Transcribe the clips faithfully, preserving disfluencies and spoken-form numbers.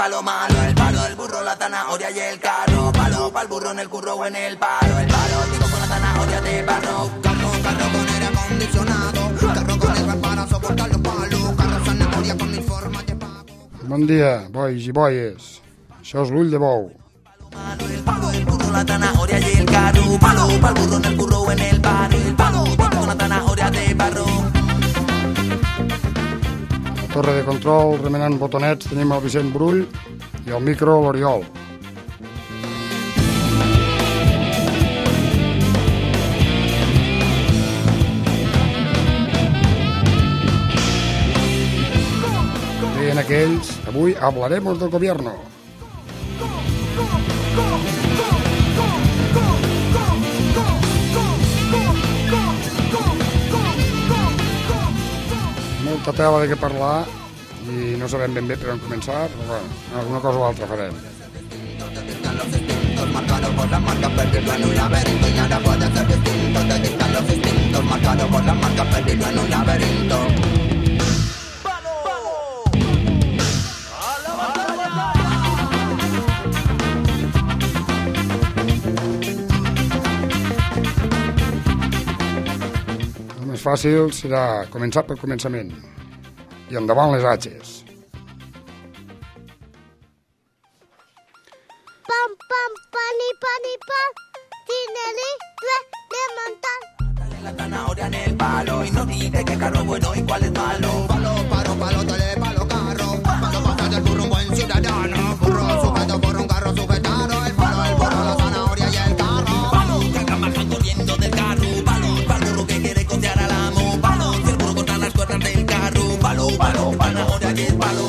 palo malo, el palo, el burro, la zanahoria y el carro. Palo pa'l burro en el curro o en el palo. El palo, digo con la zanahoria de barro. Carro, carro con aire acondicionado. Carro con el para soportar los palos. Carro, zanahoria con mil formas de pago. Bon dia, bois i boies. Això és l'Ull de Bou. El palo, el burro, la zanahoria y el carro. Palo pa'l burro en el curro o en el palo. El palo, digo con la zanahoria de barro. Torre de control, remenant botonets, tenim el Vicent Brull i el micro l'Oriol. Deien aquells, avui hablaremos del gobierno. Molta tela de què parlar i no sabem ben bé per on començar, però bueno, alguna cosa o altra farem. Marcado por las marcas, perdido en un laberinto y nada puede ser distinto. Te dictan los instintos, marcado por las marcas, perdido en un laberinto. El més fàcil serà començar pel començament i endavant les atxes. Pam, pam, pani, pani, pam, tineli, tre, de montar. Dale la zanahoria en el palo y no dice que carro bueno y cuál es malo. Palo, palo, palo, dale palo, carro. Palo, pasa del burro, un buen ciudadano. Burro sujeto por un carro sujetado. El palo, el burro, la zanahoria y el carro. Palo, que hagan bajan corriendo del carro. Palo, palo, burro que quiere costear al amo. Palo, si el burro corta las cuerdas del carro. Palo, palo, zanahoria y el palo.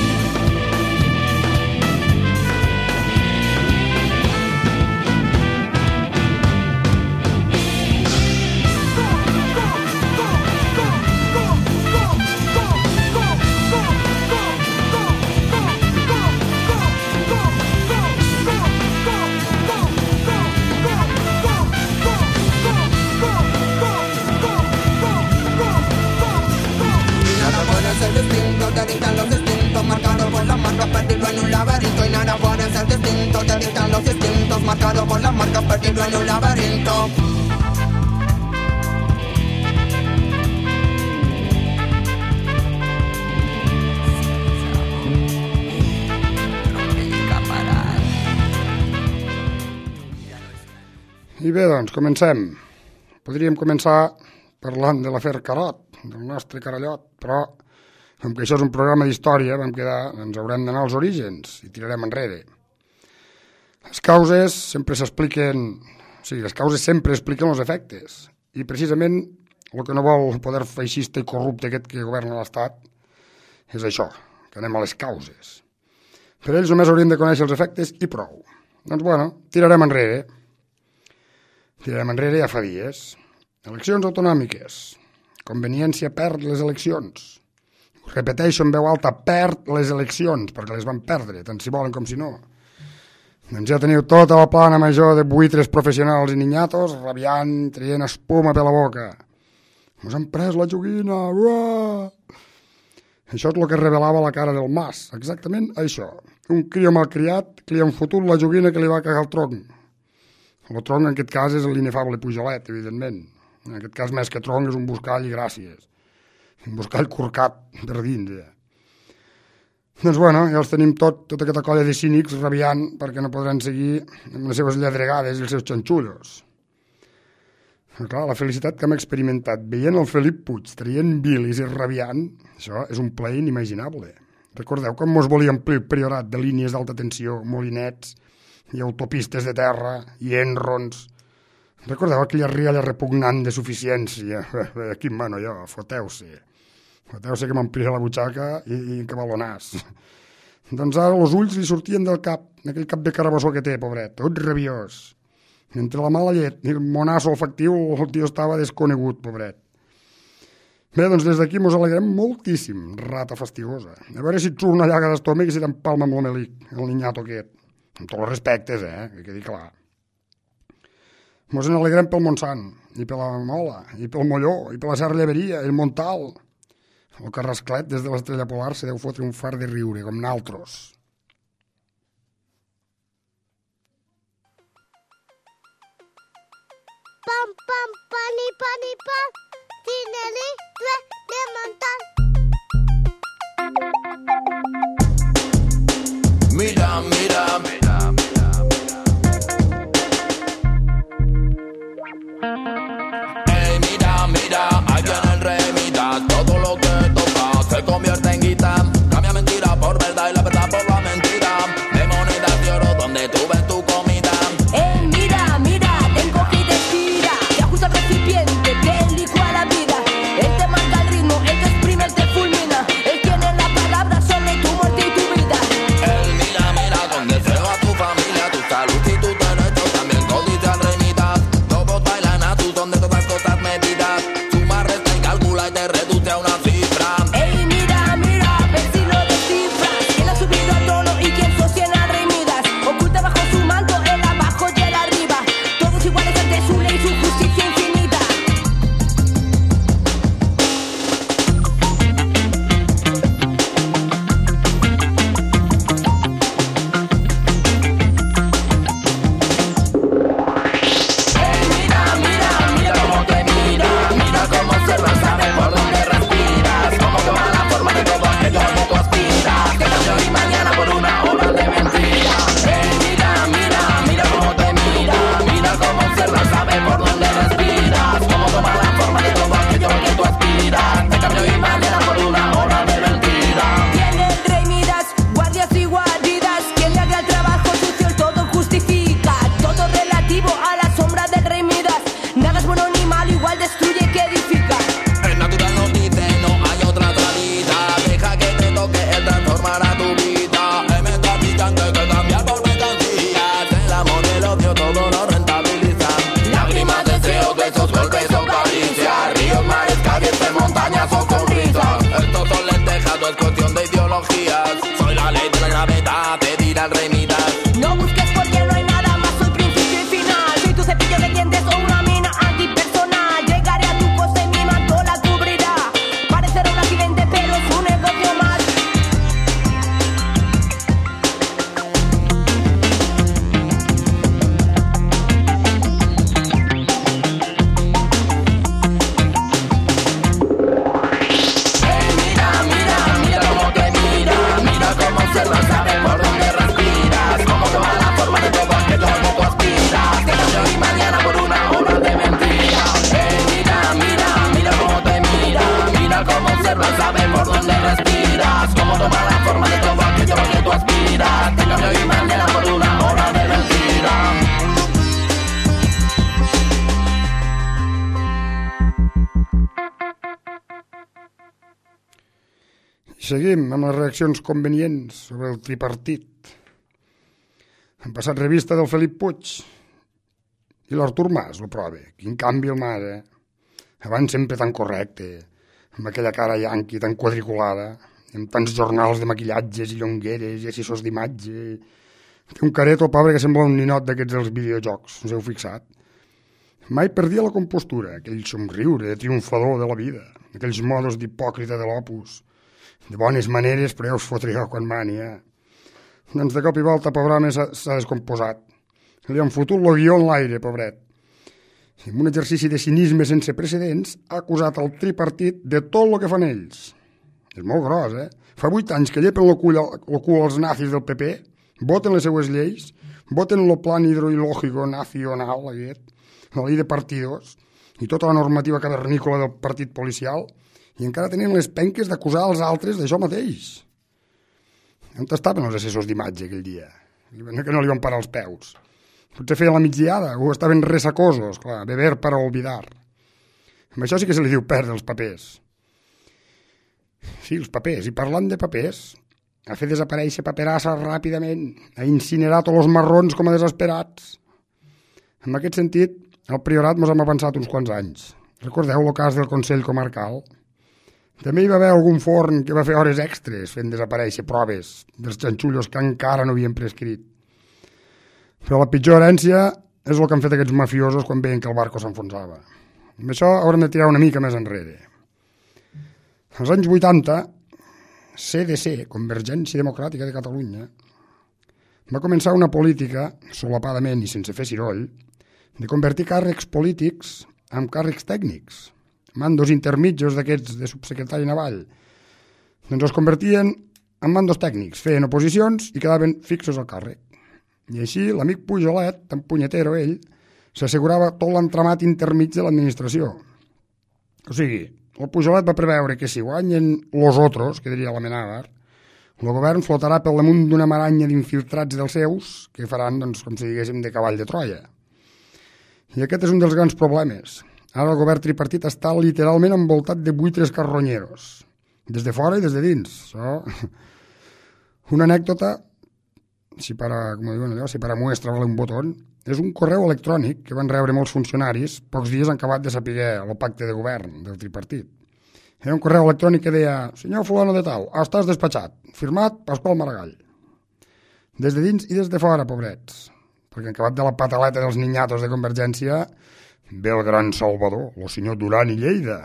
Te dictan los instintos marcados por las marcas, perdido en un laberinto y nada puede ser distinto. Te dictan los instintos marcados por las marcas, perdido en un laberinto. I bé, doncs, comencem. Podríem començar parlant de l'afer Carot, del nostre carallot, però com que això és un programa d'història, vam quedar, ens haurem d'anar als orígens i tirarem enrere. Les causes sempre s'expliquen, o sigui, les causes sempre expliquen els efectes, i precisament el que no vol el poder feixista i corrupte aquest que governa l'Estat és això, que anem a les causes. Per ells només hauríem de conèixer els efectes i prou. Doncs bueno, tirarem enrere. Tirarem enrere ja fa dies. Eleccions autonòmiques. Conveniència perd les eleccions. Ho repeteixo en veu alta, perd les eleccions, perquè les van perdre, tant si volen com si no. Doncs ja teniu tota la plana major de buitres professionals i niñatos rabiant, traient espuma per la boca. Mos han pres la joguina, uah! Això és el que revelava la cara del Mas, exactament això. Un crio malcriat que li han fotut la joguina que li va cagar el tronc. El tronc en aquest cas és l'inefable Pujolet, evidentment. En aquest cas més que tronc és un buscall i gràcies. Un buscall corcat per dins. Ja. Doncs bueno, ja els tenim tot, tota aquesta colla de cínics rabiant perquè no podran seguir amb les seves lladregades i els seus xanxullos. Però clar, la felicitat que hem experimentat veient el Felip Puig traient bilis i rabiant, això és un plaer inimaginable. Recordeu com mos volien priorat de línies d'alta tensió, molinets i autopistes de terra i enrons. Recordeu aquella rialla repugnant de suficiència? Eh, quin mano jo, foteu-se. Foteu-se que m'ampliré la butxaca i, i que va l'onàs. Doncs ara els ulls li sortien del cap, aquell cap de carabassó que té, pobret, tot rabiós. Entre la mala llet i el monasso olfactiu, el tio estava desconegut, pobret. Bé, doncs des d'aquí mos alegrem moltíssim, rata fastigosa. A veure si et surt una llaga d'estómac i si t'empalma amb l'omelic, el niñato aquest. Amb tots els respectes, eh, que quedi clar. Mos en alegrem pel Montsant, i per la Mola, i pel Molló, i per la Serra Lleveria, el Montal. El Carrasclet, des de l'estrella polar, se deu fotre un far de riure, com naltros. pam, pam, pani, pani, pam. Tineli, due, de montar. Mira, mira, mira, mira, mira. Ey, mira, mira, aquí en el Remitas todo lo que toca se convierte en guita. Cambia mentira por verdad y la verdad por la mentira. De monedas de oro donde tú ves tu comida. Ey, mira, mira, tengo que decir, te ajusta el recipiente, te licúa la vida. Él te marca el ritmo, él te exprime, él te fulmina. Él tiene la palabra sobre tu muerte y tu vida. Él mira, mira con deseo a tu familia, tu salud y tus derechos. También codicia al Remitas. Todos bailan a tu son de todas cosas medidas. Suma, resta y calcula y te reduce a una cifra. Ey, mira, mira, ver si lo descifras. ¿Quién ha subido al trono y quién sostiene a Remitas? Oculta bajo su manto el abajo y el arriba. Todos iguales ante su ley, su justicia infinita. Ey, mira, mira, mira cómo te mira. Mira cómo observa, sabe por dónde respiras. Cómo toma la forma de todo aquello que tú aspiras. Que cambia hoy y mañana por una hora de mentira. Ey, mira, mira, mira cómo te mira. Mira cómo observa, sabe por dónde respiras. Cómo toma la forma de todo aquello que tú aspiras. Que cambia hoy y mañana por una hora de mentira. Tiene el rey Midas, guardias y guaridas. Quien le haga el trabajo sucio el todo justifica. Todo relativo a la sombra del rey Midas. Nada es bueno ni malo, igual destruye que edifica. El natural nos dice no hay otra salida. Deja que te toque, él transformará tu vida. El metabrillante que cambia por mercancías. El amor y el odio todo lo rentabiliza. Lágrimas, deseos, besos, golpes o caricias. Ríos, mares, calles, montañas o sonrisas. Estos son lentejas, no es cuestión de ideologías. Soy la ley de la gravedad, te dirá el Remitas. No busques porque no hay nada más, soy principio y final. Soy tu cepillo de dientes o una mina antipersonal. Llegaré a tu costa y mi manto la cubrirá. Parecerá un accidente pero es un negocio más. Ey, mira, mira, mira cómo te mira. Mira cómo observa, sabe por dónde respiras. Cómo toma la forma de todo aquello que tú aspiras. Que cambia hoy y mañana por una hora de mentira. Ey, mira, mira, mira cómo te mira. Mira cómo observa, sabe por dónde respiras. Cómo toma la forma de todo aquello que tú aspiras. Que cambia hoy y mañana por una hora de mentira. I seguim amb les reaccions convenients sobre el tripartit. Han passat revista del Felip Puig i l'Artur Mas, lo prove. Quin canvi el Mas, eh? Abans sempre tan correcte, amb aquella cara yanqui tan quadriculada, amb tants jornals de maquillatges i llongueres i assessors d'imatge. Té un careto, pobre, que sembla un ninot d'aquests dels videojocs, us heu fixat? Mai perdia la compostura, aquell somriure de triomfador de la vida, aquells modos d'hipòcrita de l'opus, de bones maneres, però ja us fotria quan mani, eh? Doncs de cop i volta, pobre home, s'ha descomposat. Li han fotut el guió en l'aire, pobret. I en un exercici de cinisme sense precedents, ha acusat el tripartit de tot el que fan ells. És molt gros, eh? Fa vuit anys que llepen el cul, el cul als nazis del P P, voten les seues lleis, voten el plan hidroilògico nacional, aquest, la llei de partidos, i tota la normativa cavernícola del partit policial, i encara tenen les penques d'acusar els altres d'això mateix. On estaven els assessors d'imatge aquell dia? Que no li van parar els peus. Potser feien la migdiada, o estaven resacosos, clar, beber para olvidar. Amb això sí que se li diu perdre els papers. Sí, els papers, i parlant de papers, ha fet desaparèixer paperassa ràpidament, ha incinerat tots els marrons com a desesperats. En aquest sentit, el Priorat mos hem avançat uns quants anys. Recordeu el cas del Consell Comarcal? També hi va haver algun forn que va fer hores extres fent desaparèixer proves dels xanxullos que encara no havien prescrit. Però la pitjor herència és el que han fet aquests mafiosos quan veien que el barco s'enfonsava. Amb això haurem de tirar una mica més enrere. Als anys vuitanta, C D C, Convergència Democràtica de Catalunya, va començar una política, solapadament i sense fer ciroll, de convertir càrrecs polítics en càrrecs tècnics, mandos intermitjos d'aquests de subsecretari naval. Doncs els convertien en mandos tècnics, feien oposicions i quedaven fixos al càrrec. I així l'amic Pujolet, tan punyetero ell, s'assegurava tot l'entramat intermig de l'administració. O sigui, el Pujolet va preveure que si guanyen los otros, que diria l'Amenàvar, el govern flotarà pel damunt d'una maranya d'infiltrats dels seus que faran, doncs, com si diguéssim, de cavall de Troia. I aquest és un dels grans problemes. Ara el govern tripartit està literalment envoltat de buitres carronyeros, des de fora i des de dins. Això... Una anècdota, si para, com diuen allò, si para muestra vale un botón, és un correu electrònic que van rebre molts funcionaris pocs dies han acabat de saber el pacte de govern del tripartit. Era un correu electrònic que deia: senyor fulano de tal, estàs despatxat, firmat Pasqual Maragall. Des de dins i des de fora, pobrets, perquè en acabat de la pataleta dels niñatos de Convergència ve el gran salvador, el senyor Duran i Lleida.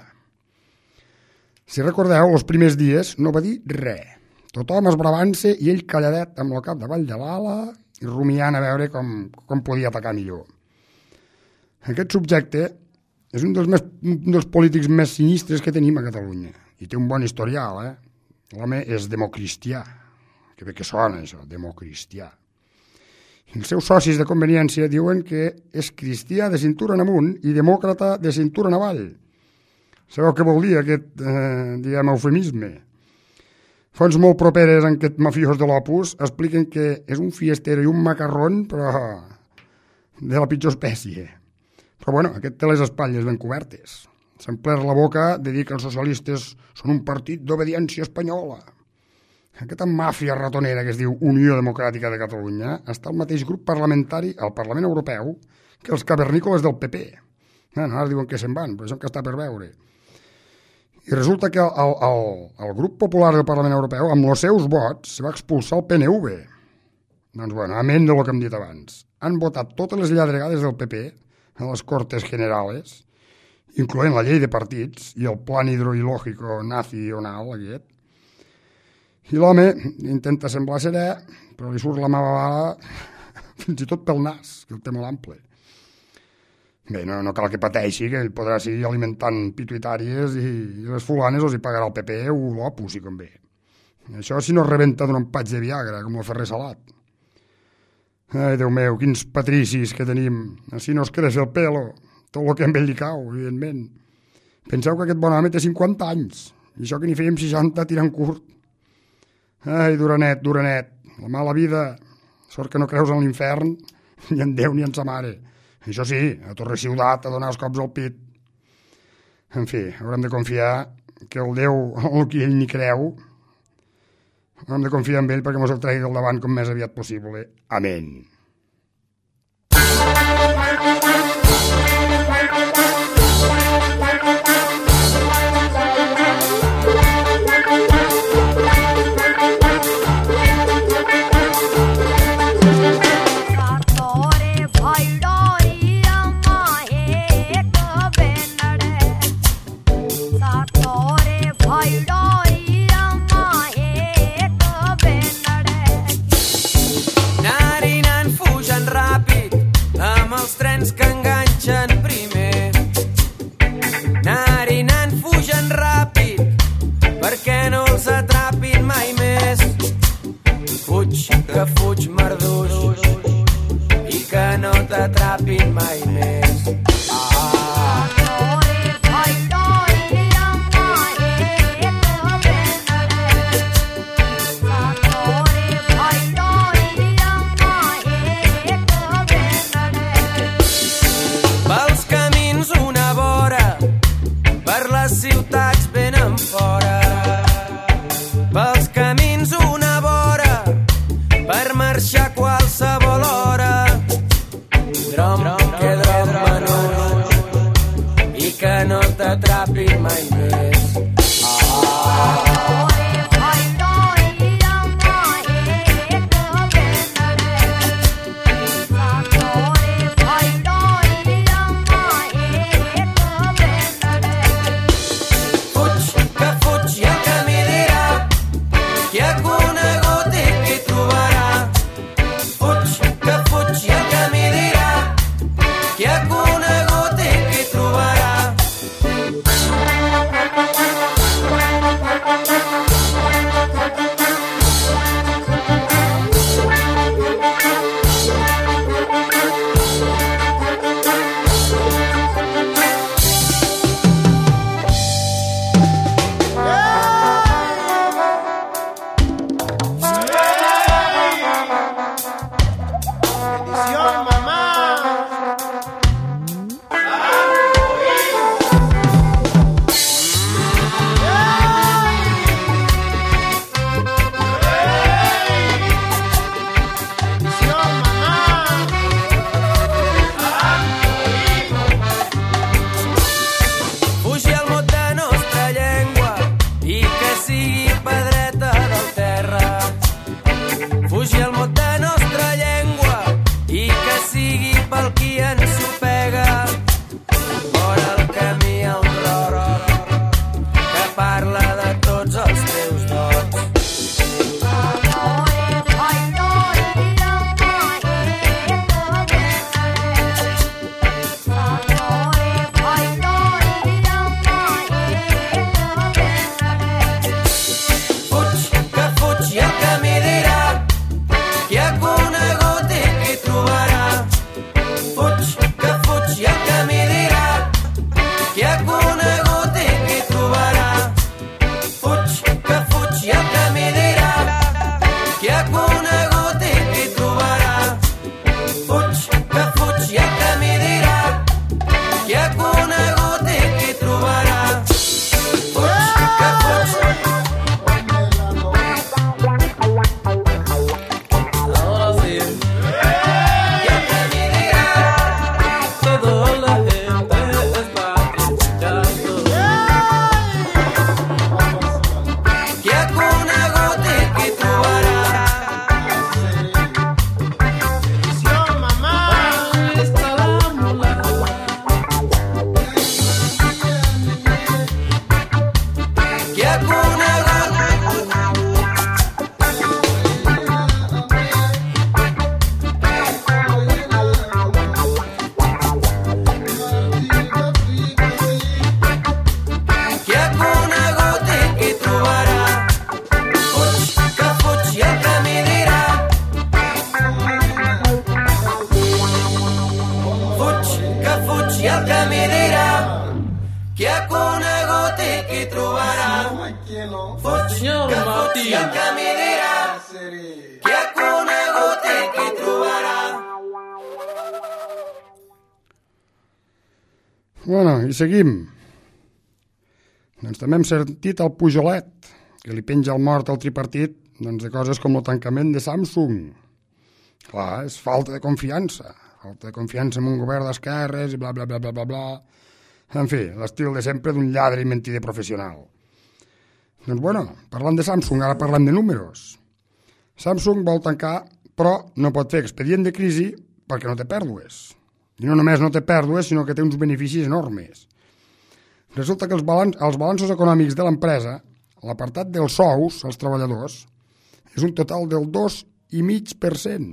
Si recordeu, els primers dies no va dir res. Tothom esbravant-se i ell calladet amb el cap davall de l'ala i rumiant a veure com, com podia atacar millor. Aquest subjecte és un dels, més, un dels polítics més sinistres que tenim a Catalunya i té un bon historial, eh? L'home és democristià, que bé que sona això, democristià. I els seus socis de conveniència diuen que és cristià de cintura en amunt i demòcrata de cintura en avall. Sabeu què vol dir aquest, eh, diguem, eufemisme? Fonts molt properes en aquest mafiós de l'Opus expliquen que és un fiestero i un macarrón, però de la pitjor espècie. Però bueno, aquest té les espatlles ben cobertes. S'ha emplert la boca de dir que els socialistes són un partit d'obediència espanyola. Aquesta màfia ratonera que es diu Unió Democràtica de Catalunya està al mateix grup parlamentari al Parlament Europeu que els cavernícoles del P P. Bueno, ara diuen que se'n van, però això que està per veure. I resulta que el, el, el grup popular del Parlament Europeu, amb els seus vots, se va expulsar el P N V. Doncs, bueno, amén de lo que hem dit abans. Han votat totes les lladregades del P P a les Cortes Generales, incloent la llei de partits i el plan hidroilògico nacional, aquest. I l'home intenta semblar serè, però li surt la mà bala fins i tot pel nas, que el té molt ample. Bé, no, no cal que pateixi, que ell podrà seguir alimentant pituitàries i, i les fulanes els hi pagarà el P P o l'Opus, si convé. Això si no rebenta d'un empatx de Viagra, com el Ferrer Salat. Ai, Déu meu, quins patricis que tenim. Així no es creix el pelo, tot el que amb ell li cau, evidentment. Penseu que aquest bon home té cinquanta anys, i això que n'hi fèiem seixanta tirant curt. Ai, Duranet, Duranet, la mala vida, sort que no creus en l'infern, ni en Déu ni en sa mare. Això sí, a Torre Ciutat a donar els cops al pit. En fi, haurem de confiar que el Déu, el que ell ni creu, haurem de confiar en ell perquè mos el tregui del davant com més aviat possible. Amén. Que fuig marduix i que no t'atrapin mai més. Ah. Pels camins una vora, per les ciutats venen fora. Pels camins una vora, per marxar qualsevol hora. Drom, que drom menut i que no t'atrapin mai més. Ah. Yeah. qui ha conegut qui ha conegut i qui trobarà. Fuig, que fuig i el camí dirà. Qui ha conegut i qui trobarà. Bueno, i seguim. Doncs també hem sentit el Pujolet, que li penja el mort al tripartit doncs, de coses com el tancament de Samsung. Clar, és falta de confiança. Falta de confiança en un govern d'esquerres i bla, bla, bla, bla, bla, bla. En fi, l'estil de sempre d'un lladre i mentider professional. Doncs bueno, parlant de Samsung, ara parlem de números. Samsung vol tancar, però no pot fer expedient de crisi perquè no té pèrdues. I no només no té pèrdues, sinó que té uns beneficis enormes. Resulta que els, balanç, els balanços econòmics de l'empresa, l'apartat dels sous als treballadors, és un total del dos coma cinc per cent.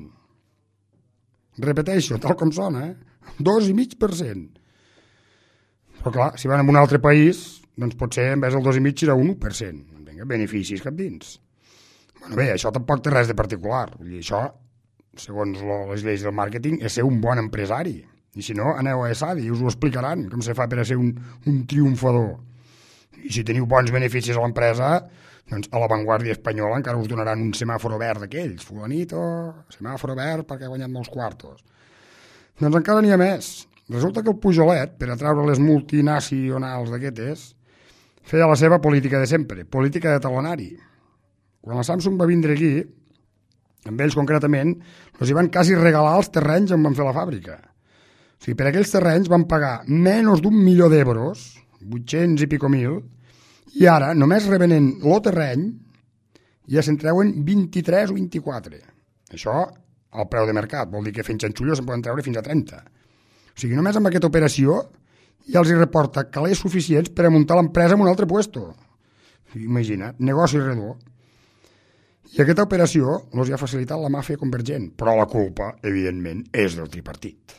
Repeteixo, tal com sona, eh? dos coma cinc per cent. Però clar, si van a un altre país, doncs potser en vez del dos coma cinc serà un u per cent. Vinga, beneficis cap dins. Bueno, bé, això tampoc té res de particular. Vull dir, això, segons les lleis del màrqueting, és ser un bon empresari. I si no, aneu a ESADI i us ho explicaran, com se fa per a ser un, un triomfador. I si teniu bons beneficis a l'empresa, doncs a l'avantguàrdia espanyola encara us donaran un semàforo verd d'aquells. Fulanito, semàforo verd perquè ha guanyat molts quartos. Doncs encara n'hi ha més. Resulta que el Pujolet, per atraure les multinacionals d'aquestes, feia la seva política de sempre, política de talonari. Quan la Samsung va vindre aquí, amb ells concretament, els hi van quasi regalar els terrenys on van fer la fàbrica. O sigui, per aquells terrenys van pagar menys d'un milió d'euros, vuit-cents i pico mil, i ara, només revenent el terreny, ja se'n treuen vint-i-tres o vint-i-quatre. Això al preu de mercat, vol dir que fent xanxullo se'n poden treure fins a trenta. O sigui, només amb aquesta operació ja els hi reporta calés suficients per a muntar l'empresa en un altre puesto. Imagina't, negoci redó. I aquesta operació els ha facilitat la màfia convergent, però la culpa, evidentment, és del tripartit.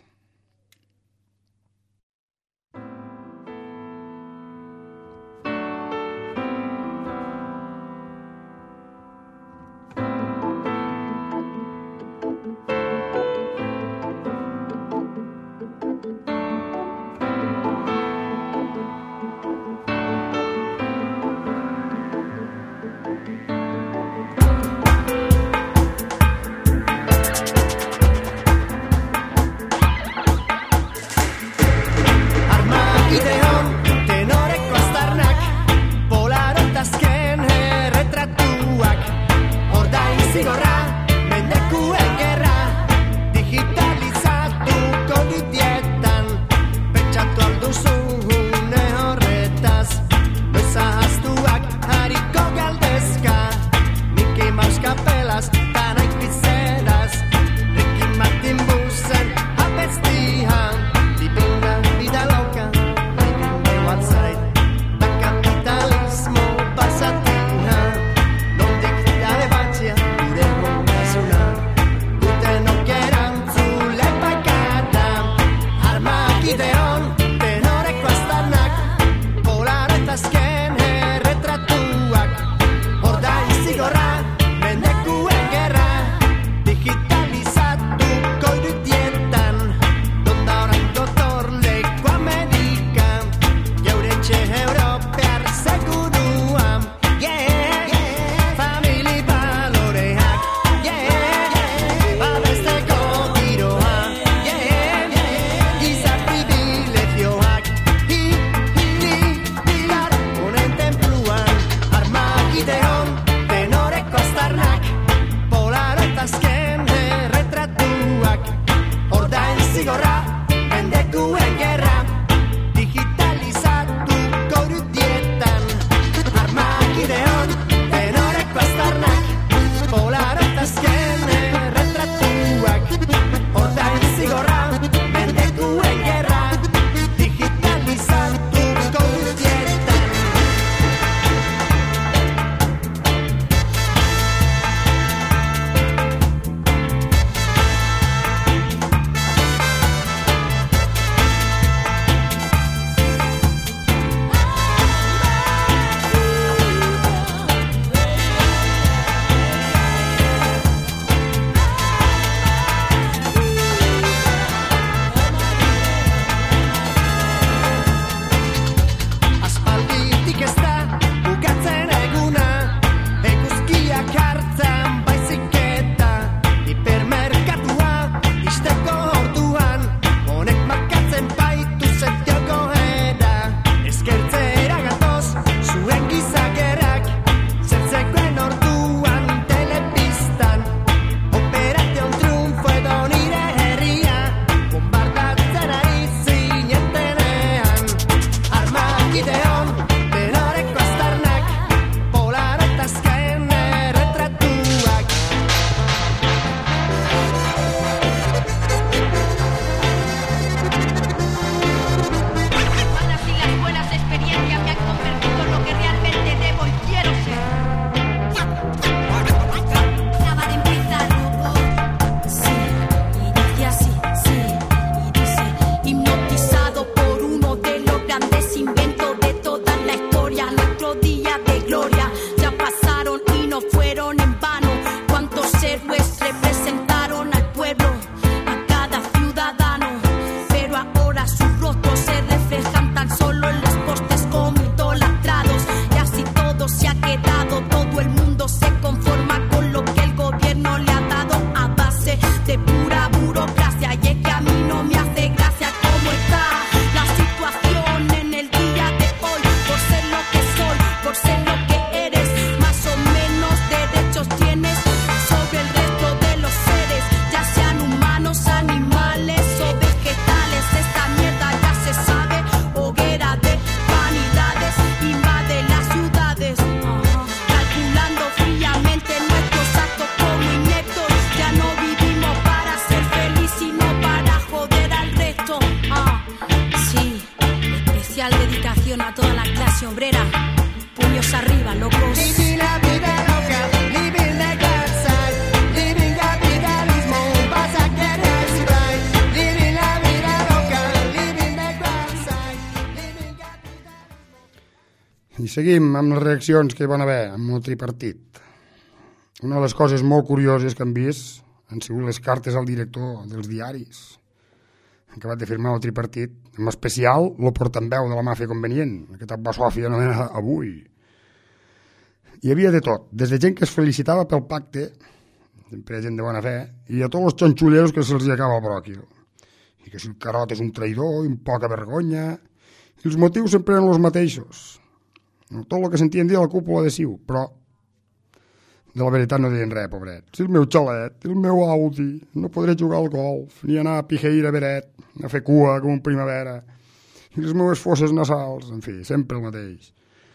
días de gloria ya pasaron y no fueron en vano. Cuántos héroes representaron al pueblo, a cada ciudadano, pero ahora sus rostros se reflejan tan solo en los postes como idolatrados. Y así todo se ha quedado, todo el mundo se conforma con lo que el gobierno le ha dado a base de pura burocracia. Y es que a mí no me hace gracia cómo está la situación en el día de hoy. Por ser lo que soy, por ser lo que eres, más o menos derechos tienes sobre el resto de los seres, ya sean humanos, animales o vegetales. Esta mierda ya se sabe, hoguera de vanidades invade las ciudades, calculando fríamente nuestros actos como ineptos. Ya no vivimos para ser feliz, sino para joder al resto. Ah, sí, especial dedicación a toda la clase obrera. Puños arriba, locos. Living la vida loca, living the God side, living capitalismo, vas a querer si right. Living la vida loca, living the God side, living capitalismo. I seguim amb les reaccions que hi van haver amb el tripartit. Una de les coses molt curioses que han vist han sigut les cartes al director dels diaris acabat de firmar el tripartit, en especial el portaveu de la màfia convenient, aquest basòfia anomenada Avui. Hi havia de tot, des de gent que es felicitava pel pacte, sempre gent de bona fe, i a tots els xonxulleros que se'ls acaba el bròquil. I que si el Carot és un traïdor i un poca vergonya, i els motius sempre eren els mateixos. Tot el que sentien dir a la cúpula de Ciu, però de la veritat no deien res, pobret. Si el meu xalet, el meu Audi, no podré jugar al golf, ni anar a Pijeira Beret, a fer cua com un primavera, i les meves fosses nasals, en fi, sempre el mateix.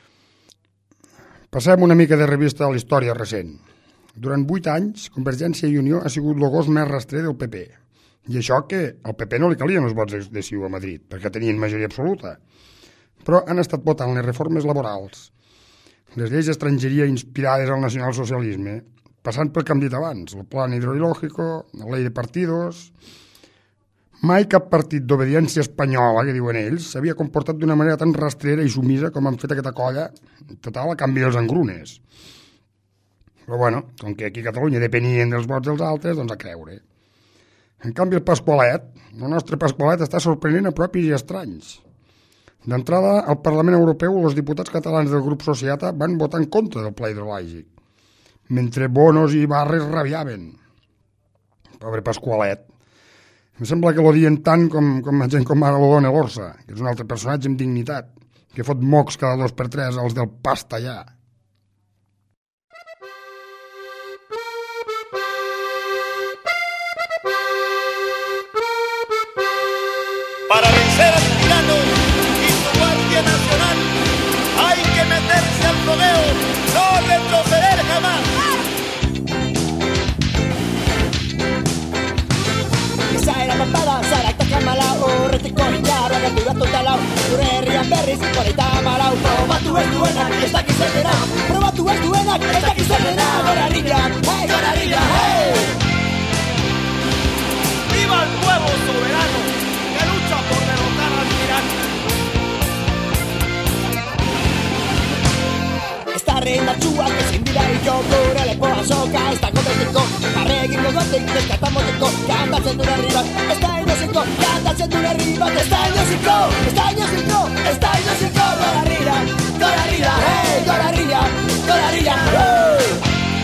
Passem una mica de revista a la història recent. Durant vuit anys, Convergència i Unió ha sigut el gos més rastrer del P P. I això que al P P no li calien els vots de Ciu a Madrid, perquè tenien majoria absoluta. Però han estat votant les reformes laborals, les lleis d'estrangeria inspirades al nacionalsocialisme, passant pel que hem dit abans, el plan hidroilògico, la llei de partidos. Mai cap partit d'obediència espanyola, que diuen ells, s'havia comportat d'una manera tan rastrera i sumisa com han fet aquesta colla, total, a canvi dels engrunes. Però bueno, com que aquí a Catalunya depenien dels vots dels altres, doncs a creure. En canvi el Pasqualet, el nostre Pasqualet està sorprenent a propis i estranys. D'entrada, al Parlament Europeu, els diputats catalans del grup Societa van votar en contra del pla hidrològic, mentre Bonos i Barres rabiaven. Pobre Pasqualet. Em sembla que l'odien tant com, com gent com ara l'Odone l'Orsa, que és un altre personatge amb dignitat, que fot mocs cada dos per tres als del Pastallà. Para vencer al tirano y su guardia nacional hay que meterse al rodeo, no retroceder jamás. Zaira papada, zara takamalao, retiko hilarra gatu da totalau, gure herrian berriz, korita malau, probatu ez duenak, ez dakiz zertena, probatu ez duenak, ez dakiz zertena, gorarilla, hey, gorarilla, hey! ¡Viva el pueblo soberano que lucha por derrotar al tirano! Esta reina txua, que sin dira hillo, gure lepoa soka, ez dago beteko, barregin gogotik, deskartamoteko, kantatzen dure herri bat, ez da inoziko, kantatzen dure herri bat, ez da inoziko, ez da inoziko, ez da inoziko, gorarilla, gorarilla, hey, gorarilla, gorarilla, hey!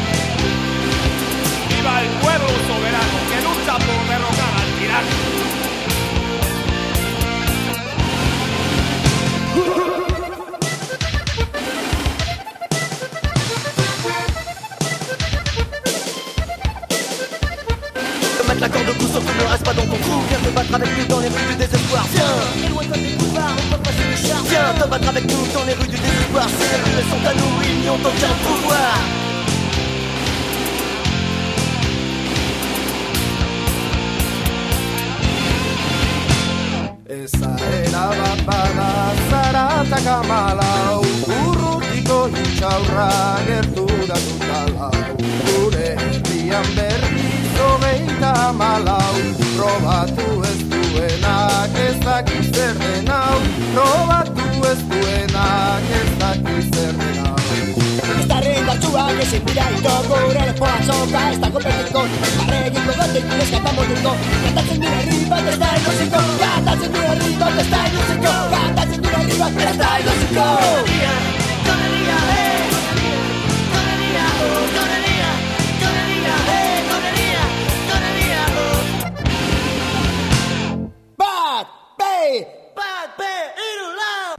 ¡Viva el pueblo soberano que lucha por derrotar al tirano! Mettre la corde au cou, surtout ne reste pas dans ton trou. Viens te battre avec nous dans les rues du désespoir. Viens, éloigne-toi des boulevards, on peut passer le char. Viens te battre avec nous dans les rues du désespoir. Ces rues sont à nous, ils n'y ont aucun pouvoir. Esa era bapada zarata kamalau, urrutiko hitxaurra gertu da dutalau. Gure herrian berriz hogeita malau, probatu ez duenak ez da daki zer den hau, probatu ez duenak ez daki zer den hau. Estarri indartsuak ezin dira ito, gure lepoa soka ez da konpetiko. Arregiko gotik eskapamos duko, kantatzen dure herri bat ez da ilusiko. Kantatzen dure herri bat ez da ilusiko. Kantatzen dure herri bat ez da ilusiko. Toneria, eh, toneria, oh, toneria, toneria, eh, toneria, toneria, oh. Bat, be, bat, be, iru, lau.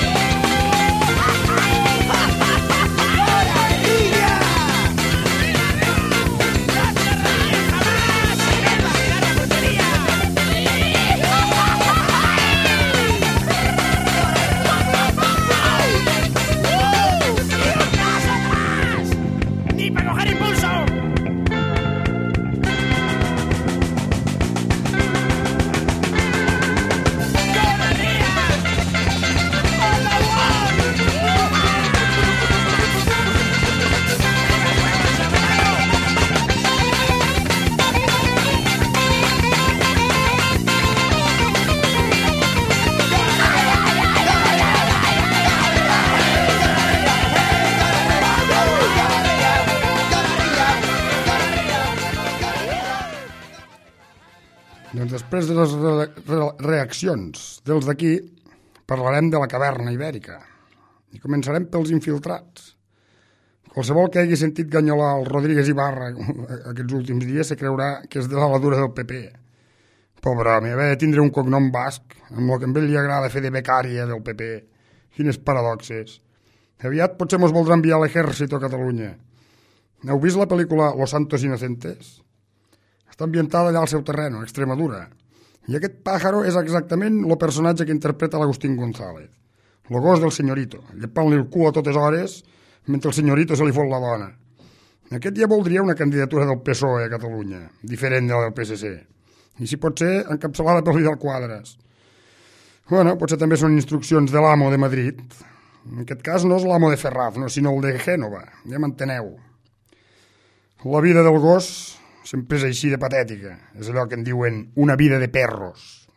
Doncs després de les re re reaccions dels d'aquí, parlarem de la caverna ibèrica. I començarem pels infiltrats. Qualsevol que hagi sentit ganyolar el Rodríguez Ibarra aquests últims dies se creurà que és de la ladura del P P. Pobre home, haver de tindre un cognom basc, amb el que a ell li agrada fer de becària del P P. Quines paradoxes. Aviat potser mos voldrà enviar l'exèrcit a Catalunya. Heu vist la pel·lícula Los Santos Inocentes? Està ambientada allà al seu terreno, a Extremadura. I aquest pàjaro és exactament el personatge que interpreta l'Agustín González. El gos del senyorito, llepant-li el cul a totes hores, mentre el senyorito se li fot la dona. Aquest ja voldria una candidatura del P S O E a Catalunya, diferent de la del P S C. I si pot ser, encapçalada per Vidal Quadras. Bueno, potser també són instruccions de l'amo de Madrid. En aquest cas no és l'amo de Ferraz, no, sinó el de Gènova, ja m'enteneu. La vida del gos sempre és així de patètica. És allò que en diuen una vida de perros.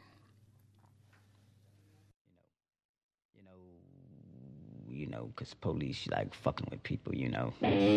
You know, you know, because police like fucking with people, you know.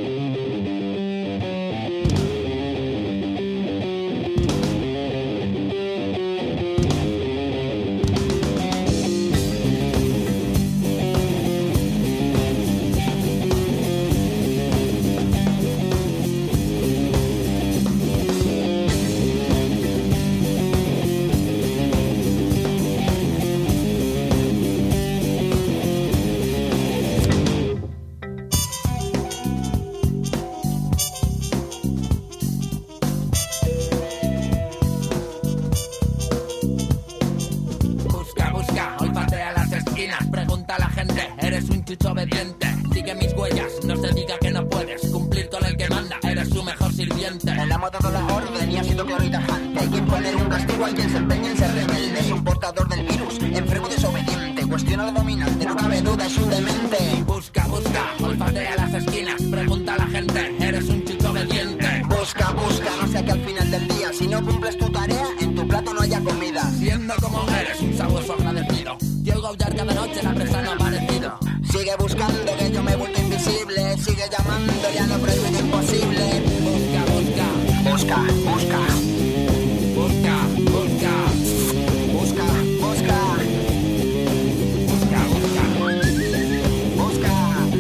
Obediente, sigue mis huellas, no se diga que no puedes cumplir con el que manda, eres su mejor sirviente. El amo de toda la orden y ha sido claro y tajante. Hay que imponer un castigo a quien se empeñe en ser rebelde. Es un portador del virus, enfermo desobediente. Cuestiona al dominante, no cabe duda, es un demente. Busca, busca, olfatea las esquinas, pregunta a la gente, eres un chucho obediente. Busca, busca, no sea que al final del día, si no cumples tu tarea, en tu plato no haya comida. Siendo como eres un sabueso agradecido, y oigo aullar cada noche, la presa no ha aparecido. Sigue buscando que yo me he vuelto invisible. Sigue llamando, ya lo prohibido imposible. Busca, busca, busca, busca, busca, busca, busca, busca, busca, busca, busca,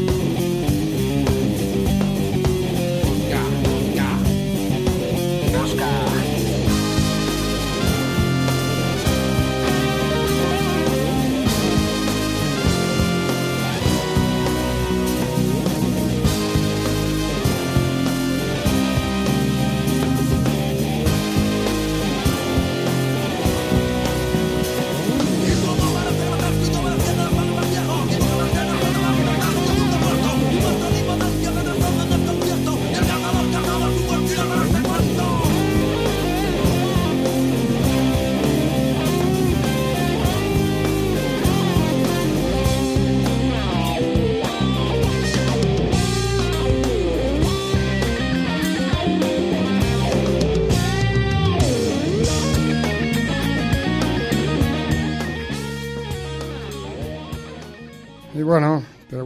busca, busca, busca.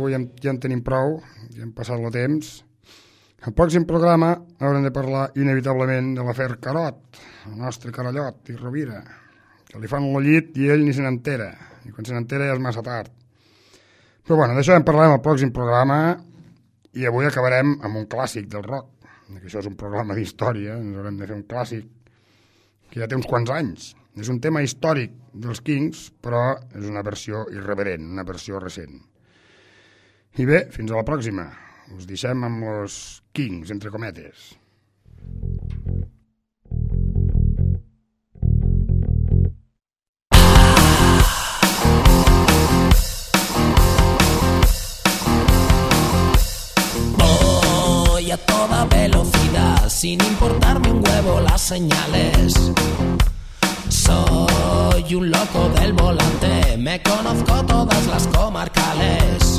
avui ja en tenim prou, ja hem passat el temps. Al pròxim programa haurem de parlar inevitablement de l'afer Carot, el nostre carallot i Rovira, que li fan el llit i ell ni se n'entera, i quan se n'entera ja és massa tard. Però bueno, d'això en parlarem al pròxim programa i avui acabarem amb un clàssic del rock, que això és un programa d'història, ens haurem de fer un clàssic que ja té uns quants anys. És un tema històric dels Kings, però és una versió irreverent, una versió recent. I bé, fins a la pròxima. Us deixem amb els Kings, entre cometes. Voy a toda velocidad, sin importarme un huevo las señales. Soy un loco del volante, me conozco todas las comarcales.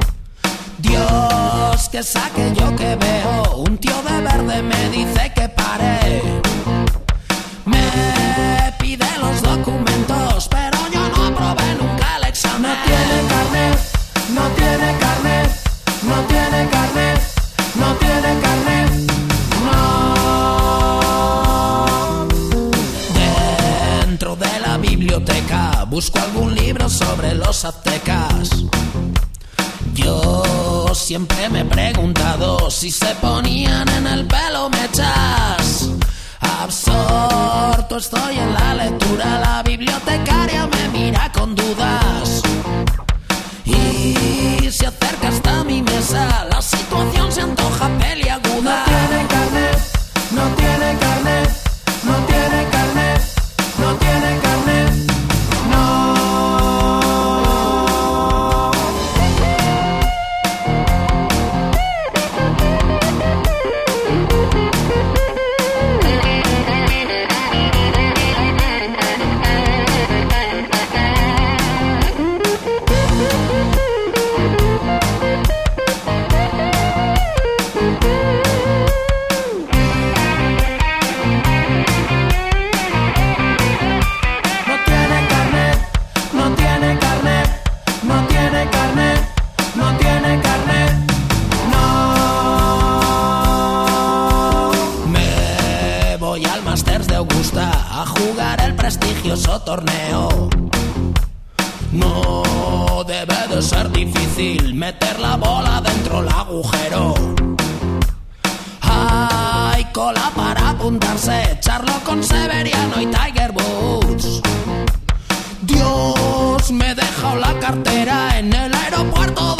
Dios, que saque yo que veo, un tío de verde me dice que pare. Me pide los documentos, pero yo no aprobé nunca el examen. No tiene carnet, no tiene carnet, no tiene carnet, no tiene carnet, no. Dentro de la biblioteca busco algún libro sobre los aztecas. Yo siempre me he preguntado si se ponían en el pelo mechas. Absorto estoy en la lectura, la bibliotecaria me mira con dudas y se acerca hasta mi mesa, la situación se antoja peliaguda. No tiene carnet, no tiene carnet, no tiene carnet, no tiene carnet, no. A jugar el prestigioso torneo. No debe de ser difícil meter la bola dentro del agujero. Hay cola para apuntarse, Charlo con Severiano y Tiger Woods. Dios, me he dejado la cartera en el aeropuerto